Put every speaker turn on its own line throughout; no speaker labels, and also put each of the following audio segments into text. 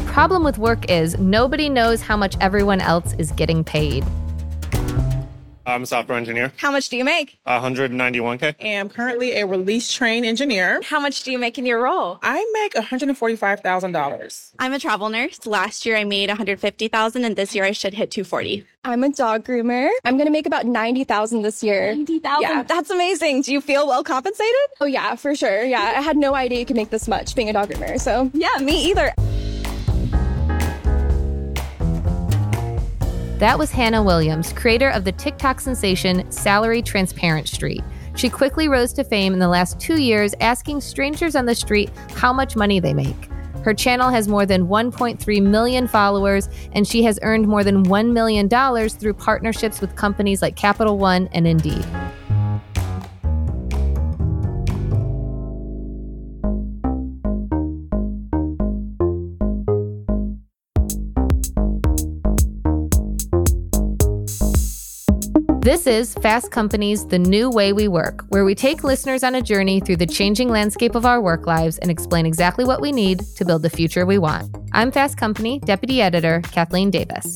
problem with work is nobody knows how much everyone else is getting paid.
I'm a software engineer.
How much do you make?
$191K.
I am currently a release train engineer.
How much do you make in your role?
I make $145,000.
I'm a travel nurse. Last year I made $150,000 and this year I should hit $240,000.
I'm a dog groomer. I'm going to make about $90,000 this year.
$90,000?
Yeah.
That's amazing. Do you feel well compensated?
Oh yeah, for sure. Yeah, I had no idea you could make this much being a dog groomer, so.
Yeah, me either.
That was Hannah Williams, creator of the TikTok sensation Salary Transparent Street. She quickly rose to fame in the last 2 years, asking strangers on the street how much money they make. Her channel has more than 1.3 million followers, and she has earned more than $1 million through partnerships with companies like Capital One and Indeed. This is Fast Company's The New Way We Work, where we take listeners on a journey through the changing landscape of our work lives and explain exactly what we need to build the future we want. I'm Fast Company Deputy Editor Kathleen Davis.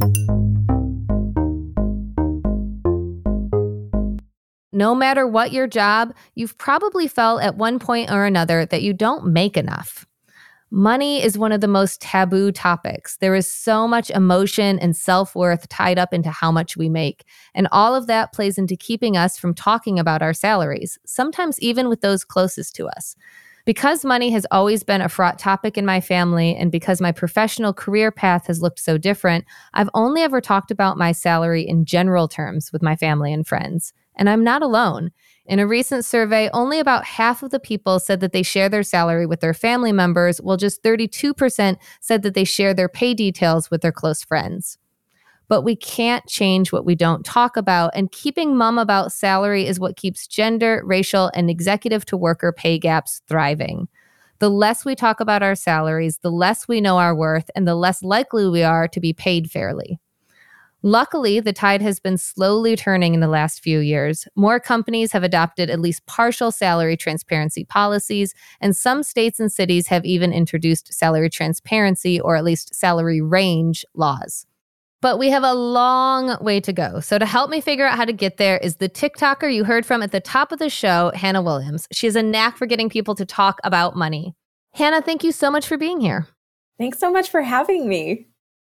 No matter what your job, you've probably felt at one point or another that you don't make enough. Money is one of the most taboo topics. There is so much emotion and self-worth tied up into how much we make. And all of that plays into keeping us from talking about our salaries, sometimes even with those closest to us. Because money has always been a fraught topic in my family, and because my professional career path has looked so different, I've only ever talked about my salary in general terms with my family and friends. And I'm not alone. In a recent survey, only about half of the people said that they share their salary with their family members, while just 32% said that they share their pay details with their close friends. But we can't change what we don't talk about, and keeping mum about salary is what keeps gender, racial, and executive to worker pay gaps thriving. The less we talk about our salaries, the less we know our worth, and the less likely we are to be paid fairly. Luckily, the tide has been slowly turning in the last few years. More companies have adopted at least partial salary transparency policies, and some states and cities have even introduced salary transparency, or at least salary range, laws. But we have a long way to go. So to help me figure out how to get there is the TikToker you heard from at the top of the show, Hannah Williams. She has a knack for getting people to talk about money. Hannah, thank you so much for being here.
Thanks so much for having me.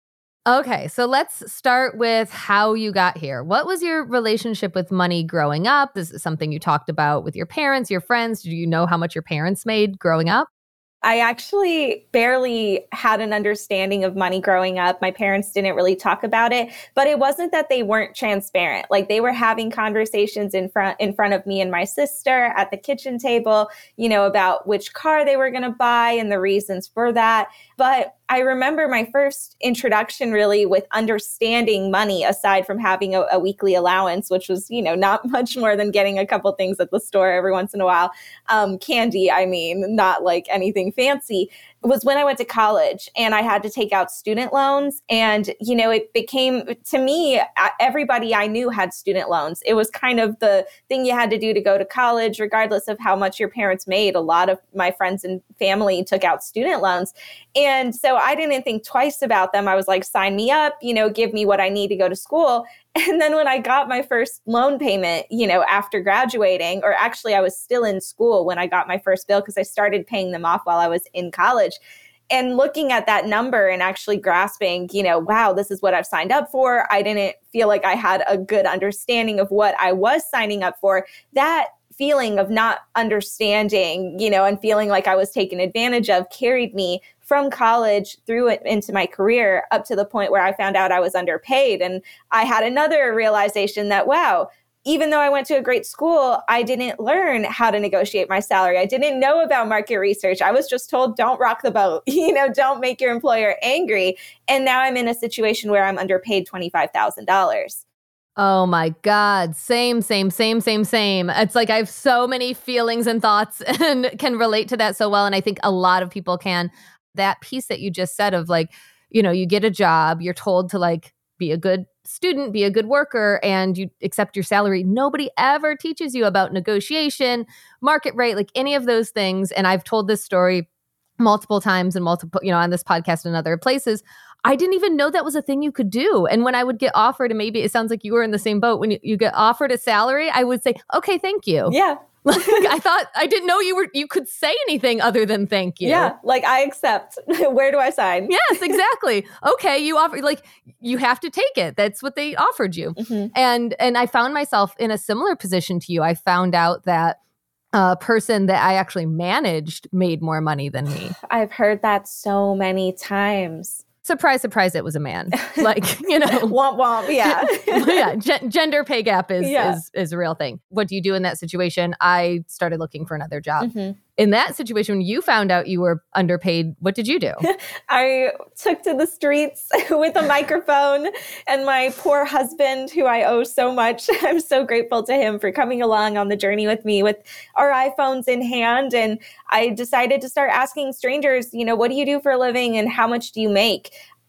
Okay, so let's start with how you got here. What was your relationship with money growing up? Is it something you talked about with your parents, your friends? Do you know how much your parents made growing up?
I actually barely had an understanding of money growing up. My parents didn't really talk about it, but it wasn't that they weren't transparent. Like, they were having conversations in front of me and my sister at the kitchen table, about which car they were going to buy and the reasons for that. But I remember my first introduction really with understanding money, aside from having a weekly allowance, which was, not much more than getting a couple things at the store every once in a while. Candy, not like anything fancy, was when I went to college and I had to take out student loans. And, it became, to me, everybody I knew had student loans. It was kind of the thing you had to do to go to college, regardless of how much your parents made. A lot of my friends and family took out student loans. And so I didn't think twice about them. I was like, sign me up, give me what I need to go to school. And then when I got my first loan payment, after graduating, or actually I was still in school when I got my first bill because I started paying them off while I was in college. And looking at that number and actually grasping, wow, this is what I've signed up for. I didn't feel like I had a good understanding of what I was signing up for. That feeling of not understanding, and feeling like I was taken advantage of carried me from college through it into my career up to the point where I found out I was underpaid. And I had another realization that, wow, even though I went to a great school, I didn't learn how to negotiate my salary. I didn't know about market research. I was just told, don't rock the boat, don't make your employer angry. And now I'm in a situation where I'm underpaid $25,000.
Oh my God. Same. It's like I have so many feelings and thoughts and can relate to that so well. And I think a lot of people can. That piece that you just said of like, you get a job, you're told to like be a good student, be a good worker, and you accept your salary. Nobody ever teaches you about negotiation, market rate, like any of those things. And I've told this story multiple times and multiple, on this podcast and other places. I didn't even know that was a thing you could do. And when I would get offered, and maybe it sounds like you were in the same boat, when you get offered a salary, I would say, okay, thank you.
Yeah.
I didn't know you could say anything other than thank you.
Yeah. Like, I accept. Where do I sign?
Yes, exactly. Okay. You offer, you have to take it. That's what they offered you.
Mm-hmm.
And I found myself in a similar position to you. I found out that a person that I actually managed made more money than me.
I've heard that so many times.
Surprise, surprise, it was a man.
Womp womp, yeah.
Yeah, gender pay gap is a real thing. What do you do in that situation? I started looking for another job.
Mm-hmm.
In that situation, when you found out you were underpaid, what did you do?
I took to the streets with a microphone, and my poor husband, who I owe so much, I'm so grateful to him for coming along on the journey with me with our iPhones in hand. And I decided to start asking strangers, what do you do for a living and how much do you make?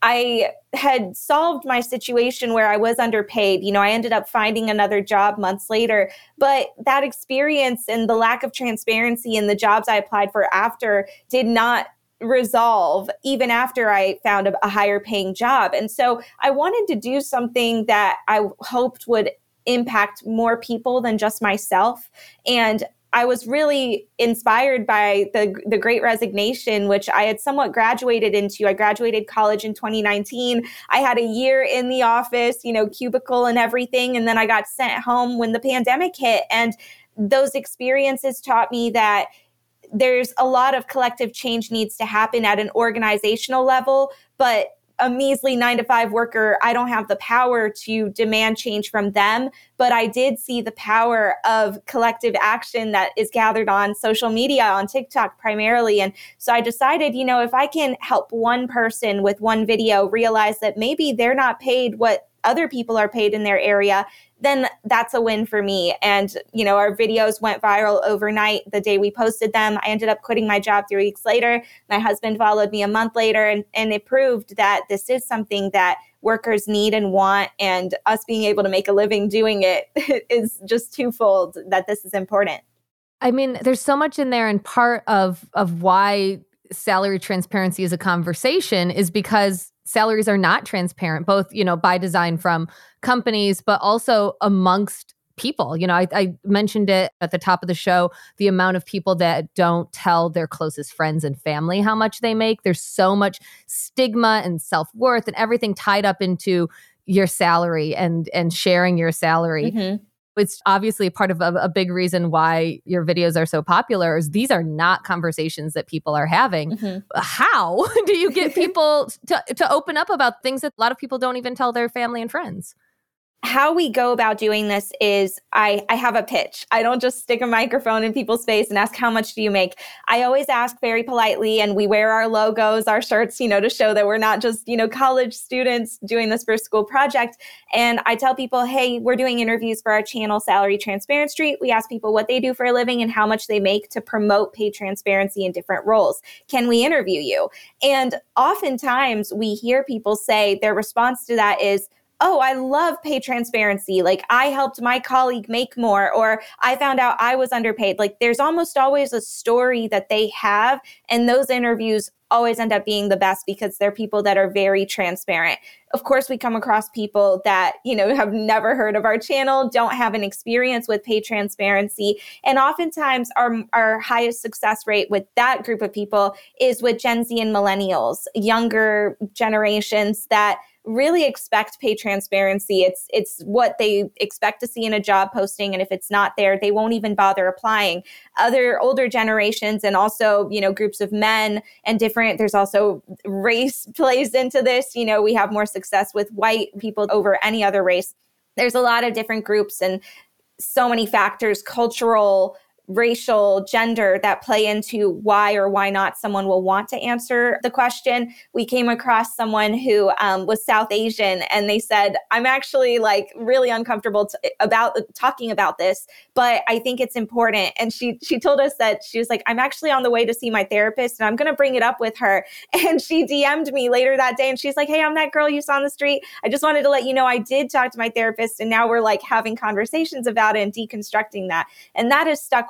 I had solved my situation where I was underpaid. I ended up finding another job months later, but that experience and the lack of transparency in the jobs I applied for after did not resolve even after I found a higher paying job. And so I wanted to do something that I hoped would impact more people than just myself. And I was really inspired by the Great Resignation, which I had somewhat graduated into. I graduated college in 2019. I had a year in the office, cubicle and everything. And then I got sent home when the pandemic hit. And those experiences taught me that there's a lot of collective change needs to happen at an organizational level, but a measly 9-to-5 worker, I don't have the power to demand change from them, but I did see the power of collective action that is gathered on social media, on TikTok primarily. And so I decided, if I can help one person with one video realize that maybe they're not paid what other people are paid in their area, then that's a win for me. And, our videos went viral overnight the day we posted them. I ended up quitting my job 3 weeks later. My husband followed me a month later, and it proved that this is something that workers need and want, and us being able to make a living doing it is just twofold that this is important.
I mean, there's so much in there, and part of why salary transparency is a conversation is because salaries are not transparent, both, by design from companies, but also amongst people. I mentioned it at the top of the show, the amount of people that don't tell their closest friends and family how much they make. There's so much stigma and self-worth and everything tied up into your salary and sharing your salary. Mm-hmm. It's obviously part of a big reason why your videos are so popular is these are not conversations that people are having. Mm-hmm. How do you get people to open up about things that a lot of people don't even tell their family and friends?
How we go about doing this is I have a pitch. I don't just stick a microphone in people's face and ask, how much do you make? I always ask very politely, and we wear our logos, our shirts, to show that we're not just, college students doing this for a school project. And I tell people, hey, we're doing interviews for our channel, Salary Transparent Street. We ask people what they do for a living and how much they make to promote pay transparency in different roles. Can we interview you? And oftentimes we hear people say their response to that is, oh, I love pay transparency. Like, I helped my colleague make more, or I found out I was underpaid. Like, there's almost always a story that they have. And those interviews always end up being the best because they're people that are very transparent. Of course, we come across people that, have never heard of our channel, don't have an experience with pay transparency. And oftentimes our highest success rate with that group of people is with Gen Z and millennials, younger generations that really expect pay transparency. It's what they expect to see in a job posting. And if it's not there, they won't even bother applying. Other older generations and also, groups of men and there's also race plays into this. We have more success with white people over any other race. There's a lot of different groups and so many factors, cultural, racial, gender, that play into why or why not someone will want to answer the question. We came across someone who was South Asian, and they said, I'm actually really uncomfortable about talking about this, but I think it's important. And she told us that she was like, I'm actually on the way to see my therapist and I'm going to bring it up with her. And she DM'd me later that day and she's like, hey, I'm that girl you saw on the street. I just wanted to let you know I did talk to my therapist, and now we're having conversations about it and deconstructing that. And that has stuck with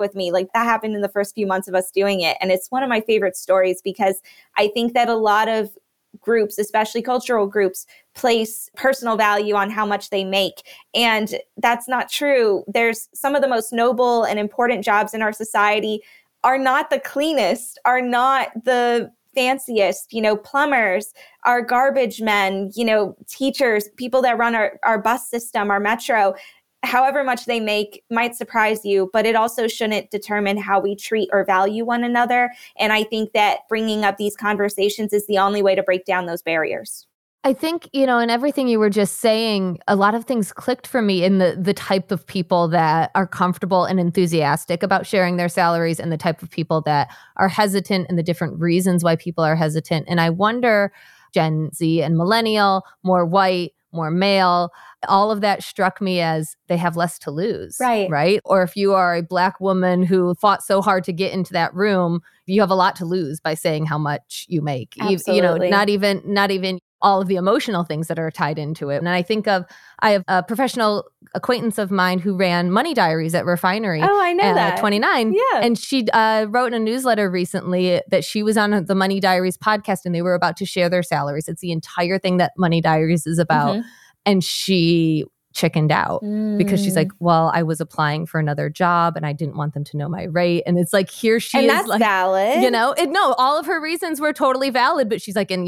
with me. Like that happened in the first few months of us doing it. And it's one of my favorite stories because I think that a lot of groups, especially cultural groups, place personal value on how much they make. And that's not true. There's some of the most noble and important jobs in our society are not the cleanest, are not the fanciest, plumbers, our garbage men, teachers, people that run our bus system, our metro. However much they make might surprise you, but it also shouldn't determine how we treat or value one another. And I think that bringing up these conversations is the only way to break down those barriers.
I think, in everything you were just saying, a lot of things clicked for me in the type of people that are comfortable and enthusiastic about sharing their salaries and the type of people that are hesitant and the different reasons why people are hesitant. And I wonder, Gen Z and millennial, more white, more male, all of that struck me as they have less to lose. Right. Or if you are a Black woman who fought so hard to get into that room, you have a lot to lose by saying how much you make.
Absolutely.
Not even all of the emotional things that are tied into it. And I have a professional acquaintance of mine who ran Money Diaries at Refinery.
Oh, I know that.
29.
Yeah.
And she wrote in a newsletter recently that she was on the Money Diaries podcast and they were about to share their salaries. It's the entire thing that Money Diaries is about. Mm-hmm. And she chickened out because she's like, well, I was applying for another job and I didn't want them to know my rate. And it's like, here she
and
is.
That's
like,
valid.
No, all of her reasons were totally valid. But she's like, and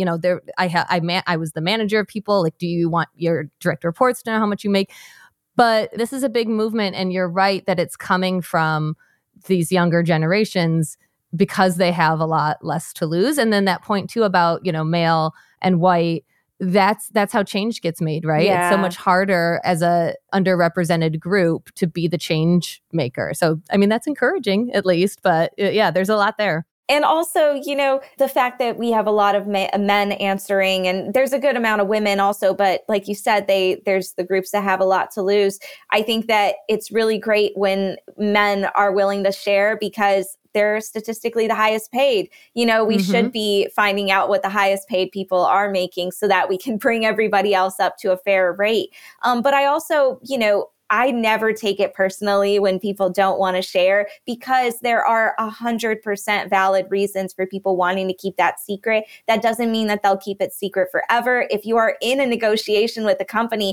I was the manager of people. Like, do you want your direct reports to know how much you make? But this is a big movement. And you're right that it's coming from these younger generations because they have a lot less to lose. And then that point too about, male and white, that's how change gets made, right?
Yeah.
It's so much harder as a underrepresented group to be the change maker. So, that's encouraging at least, but yeah, there's a lot there.
And also, the fact that we have a lot of men answering, and there's a good amount of women also, but like you said, there's the groups that have a lot to lose. I think that it's really great when men are willing to share because they're statistically the highest paid. We should be finding out what the highest paid people are making so that we can bring everybody else up to a fair rate. But I also, I never take it personally when people don't want to share because there are 100% valid reasons for people wanting to keep that secret. That doesn't mean that they'll keep it secret forever. If you are in a negotiation with a company,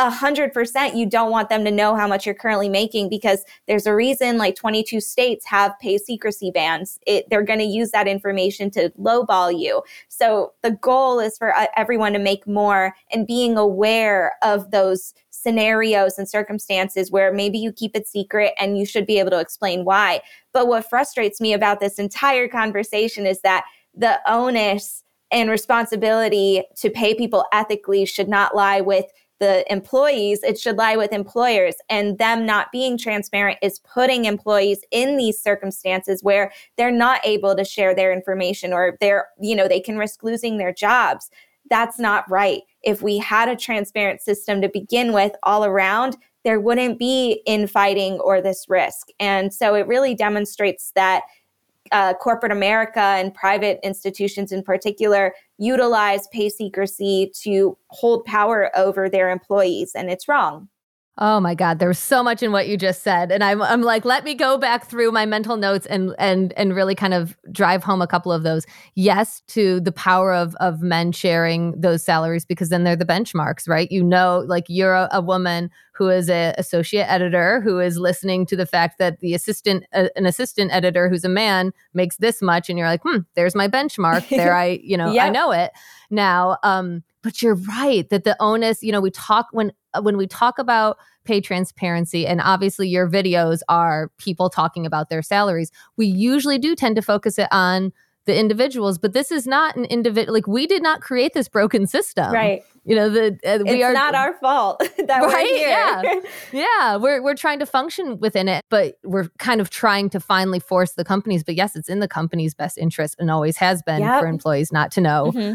100% you don't want them to know how much you're currently making because there's a reason like 22 states have pay secrecy bans. They're going to use that information to lowball you. So the goal is for everyone to make more, and being aware of those scenarios and circumstances where maybe you keep it secret and you should be able to explain why. But what frustrates me about this entire conversation is that the onus and responsibility to pay people ethically should not lie with the employees, it should lie with employers, and them not being transparent is putting employees in these circumstances where they're not able to share their information or they can risk losing their jobs. That's not right. If we had a transparent system to begin with all around, there wouldn't be infighting or this risk. And so it really demonstrates that corporate America and private institutions in particular utilize pay secrecy to hold power over their employees, and it's wrong.
Oh my God, there's so much in what you just said. And I'm like, let me go back through my mental notes and really kind of drive home a couple of those. Yes, to the power of men sharing those salaries, because then they're the benchmarks, right? Like you're a woman who is an associate editor who is listening to the fact that an assistant editor who's a man makes this much. And you're like, there's my benchmark there. Yep. I know it now. But you're right that the onus, we talk when we talk about pay transparency, and obviously your videos are people talking about their salaries, we usually do tend to focus it on the individuals, but this is not an individual. Like, we did not create this broken system,
right?
It's
not our fault that we're here.
Yeah. We're trying to function within it, but we're kind of trying to finally force the companies. But yes, it's in the company's best interest and always has been for employees not to know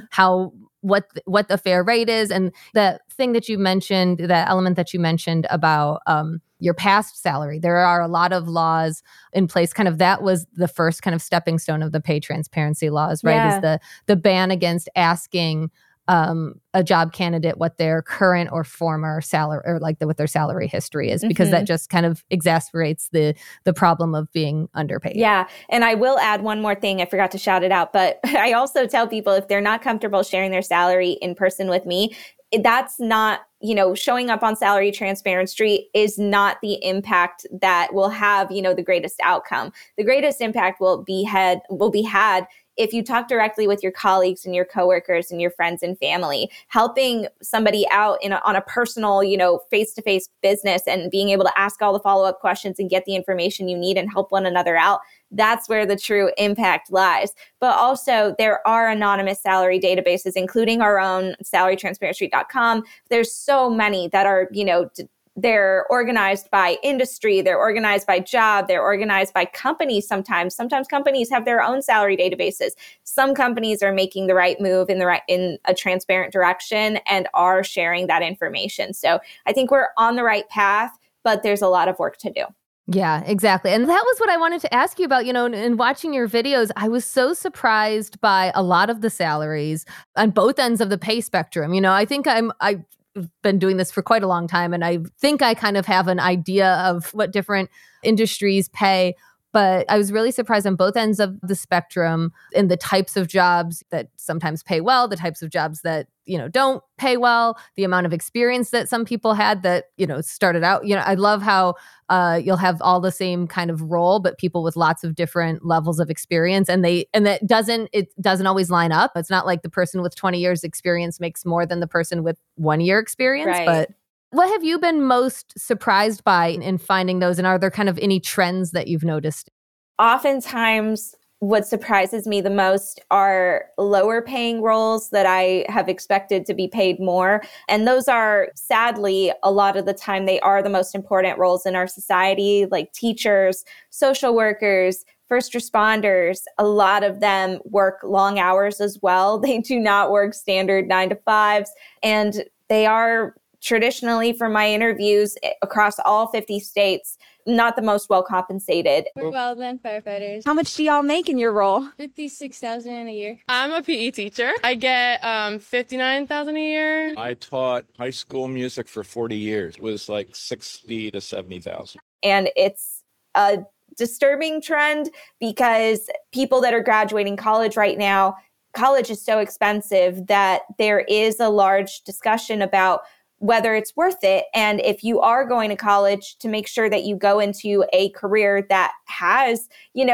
what the fair rate is. And the thing that you mentioned, that element that you mentioned about your past salary, there are a lot of laws in place. Kind of that was the first kind of stepping stone of the pay transparency laws, right? Is the ban against asking a job candidate what their current or former salary or what their salary history is, because that just kind of exasperates the problem of being underpaid.
Yeah. And I will add one more thing. I forgot to shout it out, but I also tell people if they're not comfortable sharing their salary in person with me, that's not, showing up on Salary Transparent Street is not the impact that will have, the greatest outcome. The greatest impact will be had if you talk directly with your colleagues and your coworkers and your friends and family, helping somebody out on a personal, face-to-face business and being able to ask all the follow-up questions and get the information you need and help one another out. That's where the true impact lies. But also there are anonymous salary databases, including our own salarytransparentstreet.com. There's so many that are, they're organized by industry, they're organized by job, they're organized by companies sometimes. Sometimes companies have their own salary databases. Some companies are making the right move in a transparent direction and are sharing that information. So I think we're on the right path, but there's a lot of work to do.
Yeah, exactly. And that was what I wanted to ask you about. In watching your videos, I was so surprised by a lot of the salaries on both ends of the pay spectrum. I think I've been doing this for quite a long time, and I think I kind of have an idea of what different industries pay. But I was really surprised on both ends of the spectrum in the types of jobs that sometimes pay well, the types of jobs that, don't pay well, the amount of experience that some people had that, started out. I love how you'll have all the same kind of role, but people with lots of different levels of experience. And it doesn't always line up. It's not like the person with 20 years experience makes more than the person with 1 year experience.
Right.
But what have you been most surprised by in finding those? And are there kind of any trends that you've noticed?
Oftentimes, what surprises me the most are lower paying roles that I have expected to be paid more. And those are, sadly, a lot of the time, they are the most important roles in our society, like teachers, social workers, first responders. A lot of them work long hours as well. They do not work standard 9 to 5s. And they are traditionally, from my interviews across all 50 states, not the most well compensated.
We're wildland firefighters.
How much do y'all make in your role?
$56,000 a year.
I'm a PE teacher. I get $59,000 a year.
I taught high school music for 40 years. It was like $60,000 to $70,000.
And it's a disturbing trend because people that are graduating college right now, college is so expensive that there is a large discussion about whether it's worth it. And if you are going to college, to make sure that you go into a career that has,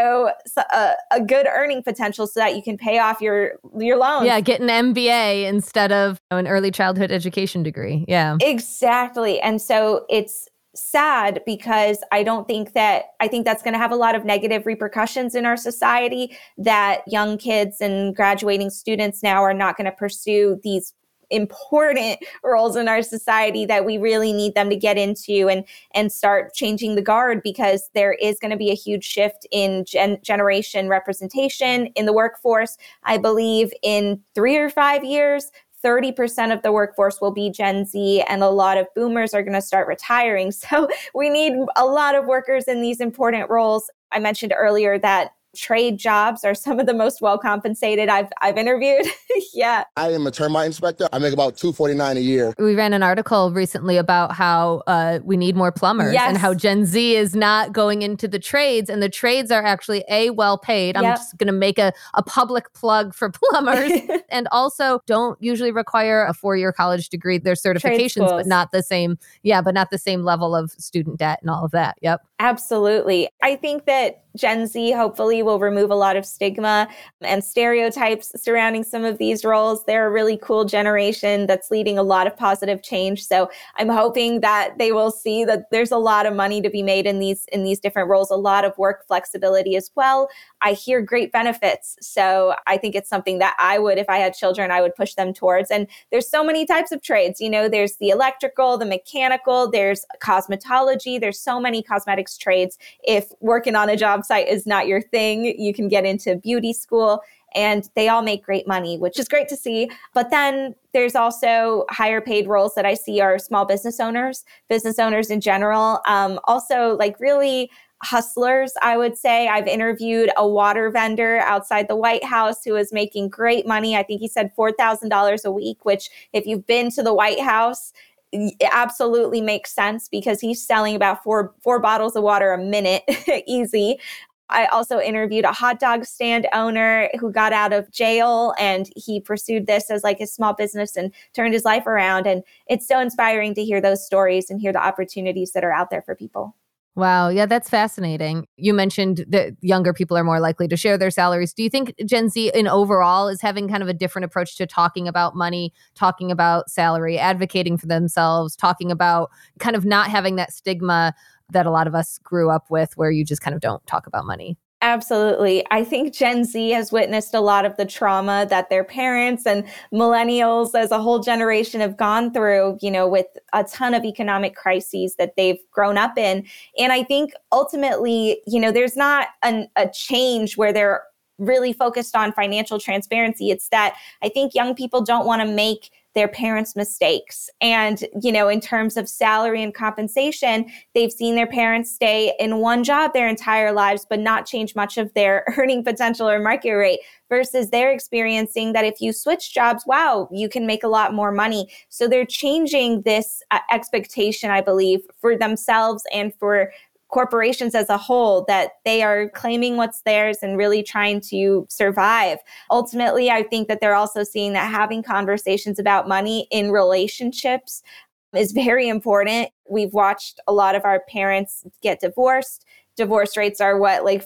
a good earning potential so that you can pay off your loans.
Yeah, get an MBA instead of an early childhood education degree. Yeah.
Exactly. And so it's sad because I think that's going to have a lot of negative repercussions in our society, that young kids and graduating students now are not going to pursue these important roles in our society that we really need them to get into and start changing the guard, because there is going to be a huge shift in generation representation in the workforce. I believe in 3 or 5 years, 30% of the workforce will be Gen Z, and a lot of boomers are going to start retiring. So we need a lot of workers in these important roles. I mentioned earlier that trade jobs are some of the most well compensated I've interviewed. Yeah.
I am a termite inspector. I make about $249 a year.
We ran an article recently about how we need more plumbers,
yes,
and how Gen Z is not going into the trades, and the trades are actually well paid. I'm just going to make a public plug for plumbers, and also don't usually require a 4-year college degree. There's certifications, but not the same. Yeah, but not the same level of student debt and all of that. Yep.
Absolutely. I think that Gen Z hopefully will remove a lot of stigma and stereotypes surrounding some of these roles. They're a really cool generation that's leading a lot of positive change. So I'm hoping that they will see that there's a lot of money to be made in these different roles, a lot of work flexibility as well. I hear great benefits. So I think it's something that if I had children, I would push them towards. And there's so many types of trades. There's the electrical, the mechanical, there's cosmetology. There's so many cosmetics trades. If working on a job site is not your thing, you can get into beauty school, and they all make great money, which is great to see. But then there's also higher paid roles that I see are small business owners in general. Also, like really hustlers, I would say. I've interviewed a water vendor outside the White House who is making great money. I think he said $4,000 a week, which if you've been to the White House, it absolutely makes sense because he's selling about four bottles of water a minute, easy. I also interviewed a hot dog stand owner who got out of jail and he pursued this as like his small business and turned his life around. And it's so inspiring to hear those stories and hear the opportunities that are out there for people.
Wow. Yeah, that's fascinating. You mentioned that younger people are more likely to share their salaries. Do you think Gen Z in overall is having kind of a different approach to talking about money, talking about salary, advocating for themselves, talking about kind of not having that stigma that a lot of us grew up with where you just kind of don't talk about money?
Absolutely. I think Gen Z has witnessed a lot of the trauma that their parents and millennials as a whole generation have gone through, with a ton of economic crises that they've grown up in. And I think ultimately, there's not a change where they're really focused on financial transparency. It's that I think young people don't want to make their parents' mistakes. And, in terms of salary and compensation, they've seen their parents stay in one job their entire lives, but not change much of their earning potential or market rate versus they're experiencing that if you switch jobs, wow, you can make a lot more money. So they're changing this expectation, I believe, for themselves and for corporations as a whole, that they are claiming what's theirs and really trying to survive. Ultimately, I think that they're also seeing that having conversations about money in relationships is very important. We've watched a lot of our parents get divorced. Divorce rates are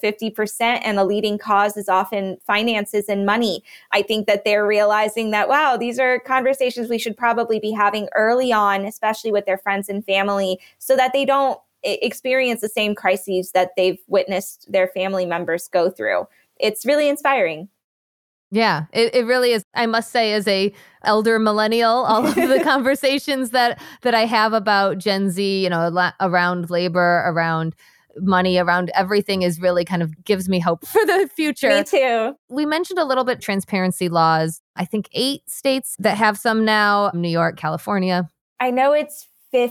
50%, and the leading cause is often finances and money. I think that they're realizing that, wow, these are conversations we should probably be having early on, especially with their friends and family, so that they don't experience the same crises that they've witnessed their family members go through. It's really inspiring.
Yeah, it really is. I must say, as a elder millennial, all of the conversations that I have about Gen Z, around labor, around money, around everything is really kind of gives me hope for the future.
Me too.
We mentioned a little bit transparency laws. I think 8 states that have some now, New York, California.
I know it's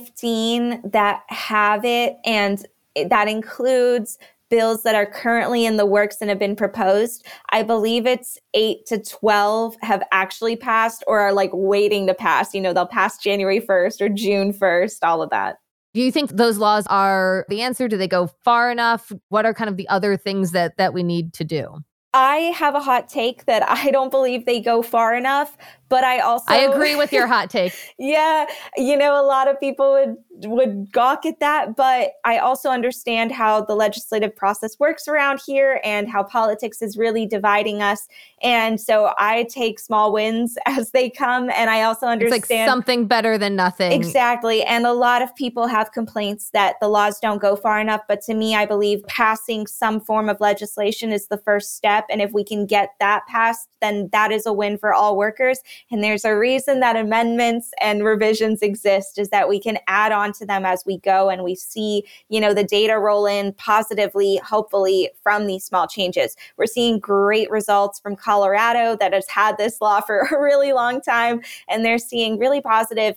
15 that have it, and that includes bills that are currently in the works and have been proposed. I believe it's 8 to 12 have actually passed or are waiting to pass. They'll pass January 1st or June 1st, all of that.
Do you think those laws are the answer? Do they go far enough? What are kind of the other things that we need to do?
I have a hot take that I don't believe they go far enough, but I
agree with your hot take.
Yeah. A lot of people would gawk at that, but I also understand how the legislative process works around here and how politics is really dividing us. And so I take small wins as they come. And I also understand
it's like something better than nothing.
Exactly. And a lot of people have complaints that the laws don't go far enough. But to me, I believe passing some form of legislation is the first step. And if we can get that passed, then that is a win for all workers. And there's a reason that amendments and revisions exist, is that we can add on to them as we go and we see, the data roll in positively, hopefully, from these small changes. We're seeing great results from Colorado that has had this law for a really long time, and they're seeing really positive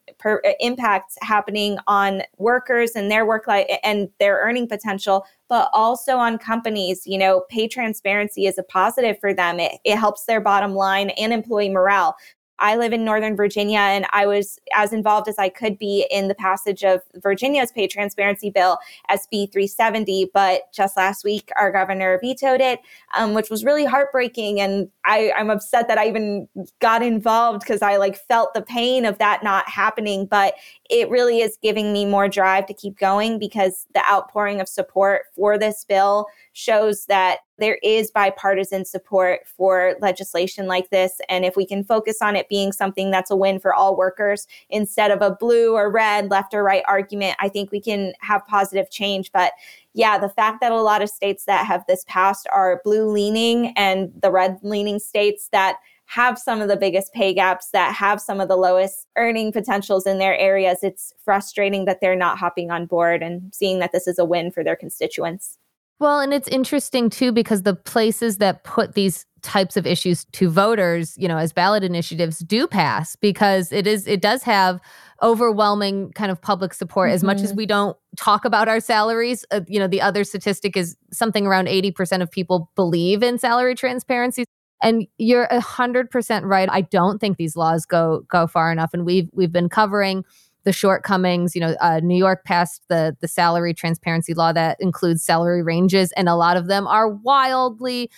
impacts happening on workers and their work life and their earning potential, but also on companies. Pay transparency is a positive for them. It helps their bottom line and employee morale. I live in Northern Virginia, and I was as involved as I could be in the passage of Virginia's pay transparency bill, SB 370. But just last week, our governor vetoed it, which was really heartbreaking. And I'm upset that I even got involved because I felt the pain of that not happening. But it really is giving me more drive to keep going, because the outpouring of support for this bill shows that there is bipartisan support for legislation like this. And if we can focus on it being something that's a win for all workers instead of a blue or red, left or right argument, I think we can have positive change. But yeah, the fact that a lot of states that have this passed are blue leaning, and the red leaning states that have some of the biggest pay gaps, that have some of the lowest earning potentials in their areas, it's frustrating that they're not hopping on board and seeing that this is a win for their constituents.
Well, and it's interesting too, because the places that put these types of issues to voters, as ballot initiatives do pass, because it does have overwhelming kind of public support. As much as we don't talk about our salaries, the other statistic is something around 80% of people believe in salary transparency. And you're 100% right. I don't think these laws go far enough. And we've been covering the shortcomings. New York passed the salary transparency law that includes salary ranges, and a lot of them are wildly,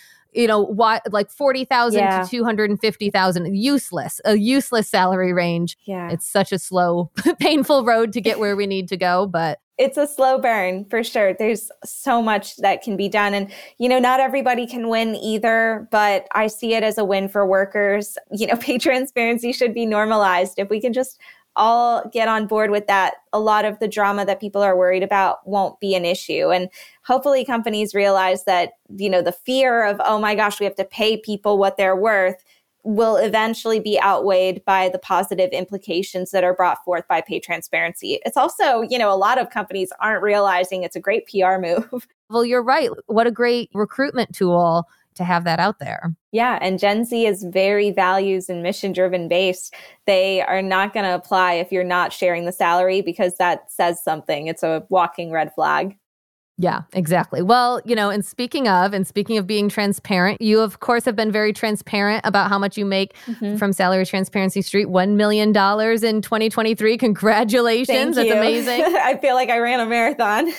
like 40,000 to 250,000, a useless salary range.
Yeah.
It's such a slow, painful road to get where we need to go, but
it's a slow burn for sure. There's so much that can be done. And, not everybody can win either, but I see it as a win for workers. Pay transparency should be normalized. If we can just all get on board with that, a lot of the drama that people are worried about won't be an issue. And hopefully companies realize that, the fear of, oh my gosh, we have to pay people what they're worth will eventually be outweighed by the positive implications that are brought forth by pay transparency. It's also, a lot of companies aren't realizing it's a great PR move.
Well, you're right. What a great recruitment tool to have that out there.
Yeah. And Gen Z is very values and mission driven based. They are not going to apply if you're not sharing the salary, because that says something. It's a walking red flag.
Yeah, exactly. Well, and speaking of being transparent, you of course have been very transparent about how much you make from Salary Transparency Street, $1 million in 2023. Congratulations. That's amazing.
I feel like I ran a marathon.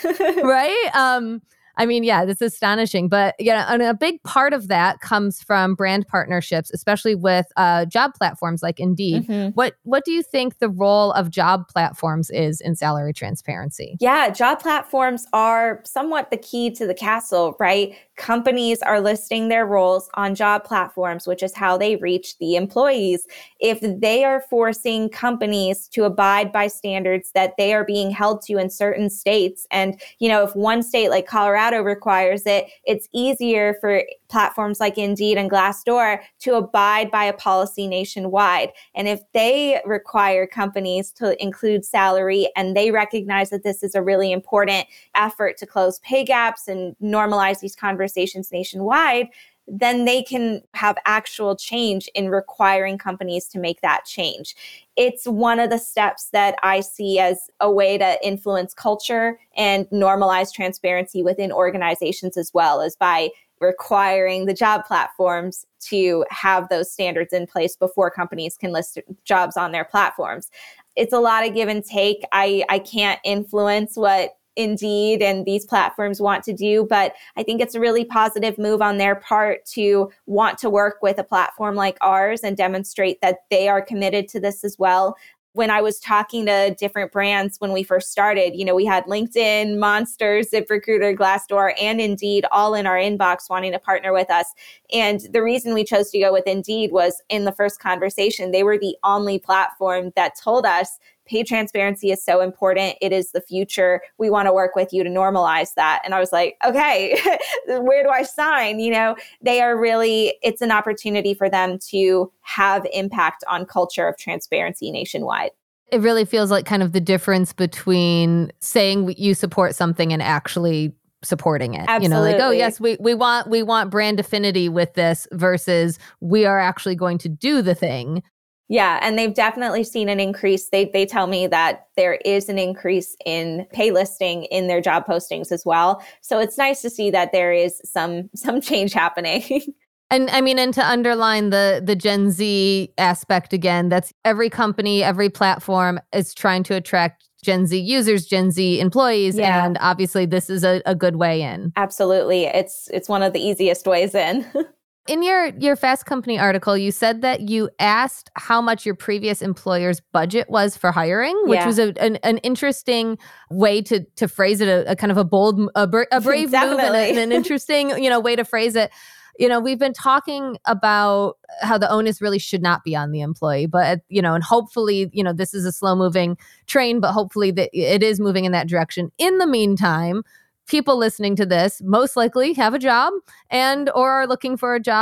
Right? This is astonishing. But and a big part of that comes from brand partnerships, especially with job platforms like Indeed. What do you think the role of job platforms is in salary transparency?
Yeah, job platforms are somewhat the key to the castle, right? Companies are listing their roles on job platforms, which is how they reach the employees. If they are forcing companies to abide by standards that they are being held to in certain states, and, if one state like Colorado requires it, it's easier for platforms like Indeed and Glassdoor to abide by a policy nationwide. And if they require companies to include salary, and they recognize that this is a really important effort to close pay gaps and normalize these conversations nationwide, then they can have actual change in requiring companies to make that change. It's one of the steps that I see as a way to influence culture and normalize transparency within organizations, as well as by requiring the job platforms to have those standards in place before companies can list jobs on their platforms. It's a lot of give and take. I can't influence what Indeed and these platforms want to do, but I think it's a really positive move on their part to want to work with a platform like ours and demonstrate that they are committed to this as well. When I was talking to different brands when we first started, we had LinkedIn, Monster, ZipRecruiter, Glassdoor, and Indeed all in our inbox wanting to partner with us. And the reason we chose to go with Indeed was, in the first conversation, they were the only platform that told us pay transparency is so important. It is the future. We want to work with you to normalize that. And I was like, okay, where do I sign? They are really, it's an opportunity for them to have impact on culture of transparency nationwide.
It really feels like kind of the difference between saying you support something and actually supporting it.
Absolutely.
Like, oh yes, we want brand affinity with this, versus we are actually going to do the thing.
Yeah, and they've definitely seen an increase. They tell me that there is an increase in pay listing in their job postings as well. So it's nice to see that there is some change happening.
And and to underline the Gen Z aspect again, that's every company, every platform is trying to attract Gen Z users, Gen Z employees. Yeah. And obviously this is a good way in.
Absolutely. It's one of the easiest ways in.
In your Fast Company article, you said that you asked how much your previous employer's budget was for hiring, which was an interesting way to phrase it, a kind of a bold, a brave move, and an interesting, way to phrase it. We've been talking about how the onus really should not be on the employee, but, and hopefully, this is a slow moving train, but hopefully that it is moving in that direction. In the meantime, people listening to this most likely have a job or are looking for a job.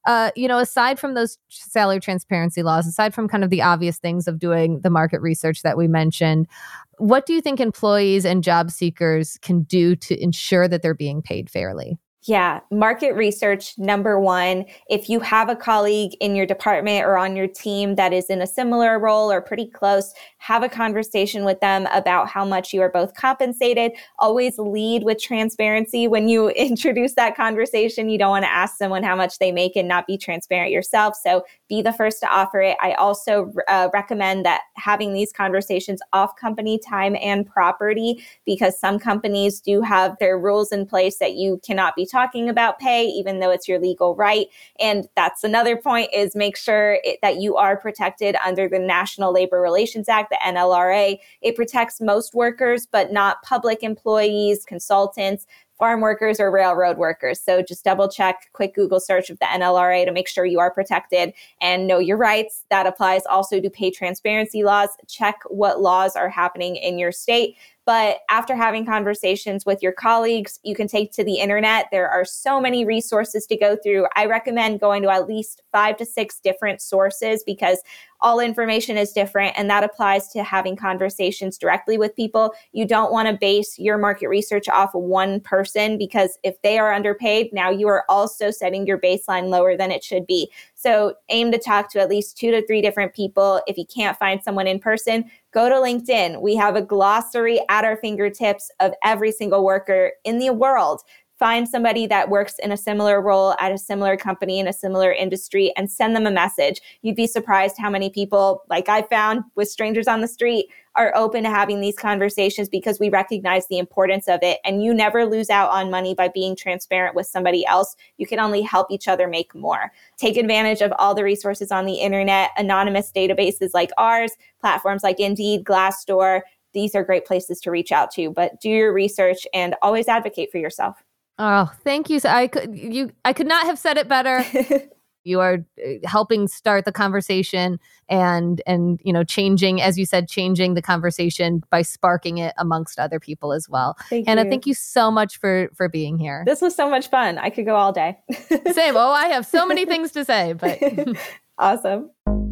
Aside from those salary transparency laws, aside from kind of the obvious things of doing the market research that we mentioned, what do you think employees and job seekers can do to ensure that they're being paid fairly?
Yeah, market research, number one. If you have a colleague in your department or on your team that is in a similar role or pretty close, have a conversation with them about how much you are both compensated. Always lead with transparency. When you introduce that conversation, you don't want to ask someone how much they make and not be transparent yourself. So be the first to offer it. I also recommend that having these conversations off company time and property, because some companies do have their rules in place that you cannot be talking about pay, even though it's your legal right. And that's another point, is make sure that you are protected under the National Labor Relations Act, the NLRA. It protects most workers, but not public employees, consultants, farm workers, or railroad workers. So just double check, quick Google search of the NLRA to make sure you are protected and know your rights. That applies also to pay transparency laws. Check what laws are happening in your state. But after having conversations with your colleagues, you can take to the internet. There are so many resources to go through. I recommend going to at least 5 to 6 different sources, because all information is different, and that applies to having conversations directly with people. You don't want to base your market research off one person, because if they are underpaid, now you are also setting your baseline lower than it should be. So aim to talk to at least 2 to 3 different people. If you can't find someone in person, go to LinkedIn. We have a glossary at our fingertips of every single worker in the world. Find somebody that works in a similar role at a similar company in a similar industry and send them a message. You'd be surprised how many people, like I found with strangers on the street, are open to having these conversations, because we recognize the importance of it. And you never lose out on money by being transparent with somebody else. You can only help each other make more. Take advantage of all the resources on the internet, anonymous databases like ours, platforms like Indeed, Glassdoor. These are great places to reach out to, but do your research and always advocate for yourself.
Oh, thank you. I could not have said it better. You are helping start the conversation and changing, as you said, changing the conversation by sparking it amongst other people as well. Hannah, thank you so much for being here.
This was so much fun. I could go all day.
Same. Oh, I have so many things to say, but
awesome.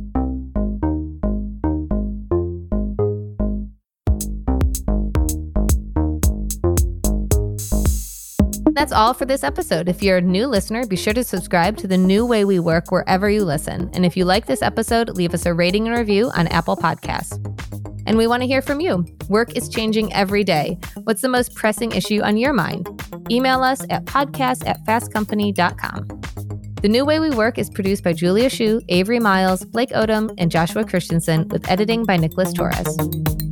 That's all for this episode. If you're a new listener, be sure to subscribe to The New Way We Work wherever you listen. And if you like this episode, leave us a rating and review on Apple Podcasts. And we want to hear from you. Work is changing every day. What's the most pressing issue on your mind? Email us at podcast@fastcompany.com. The New Way We Work is produced by Julia Shu, Avery Miles, Blake Odom, and Joshua Christensen, with editing by Nicholas Torres.